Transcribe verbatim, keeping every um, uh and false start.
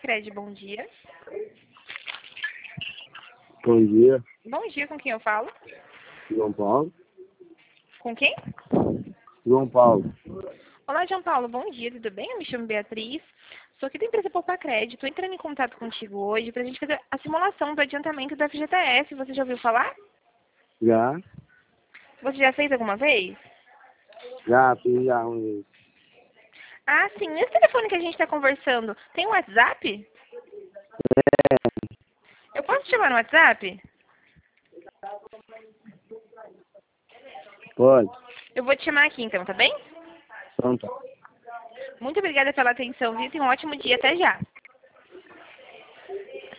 Cred, bom dia. Bom dia, Bom dia, com quem eu falo? João Paulo. Com quem? João Paulo. Olá, João Paulo, bom dia, tudo bem? Eu me chamo Beatriz, sou aqui da empresa Poupa Crédito. Estou entrando em contato contigo hoje para a gente fazer a simulação do adiantamento da F G T S. Você já ouviu falar? Já, Você já fez alguma vez? já, fiz já um vez. Ah, sim. Esse telefone que a gente está conversando, tem um WhatsApp? Eu posso te chamar no WhatsApp? Pode? Eu vou te chamar aqui então, tá bem? Então tá. Muito obrigada pela atenção, viu? Tenha um ótimo dia. Até já.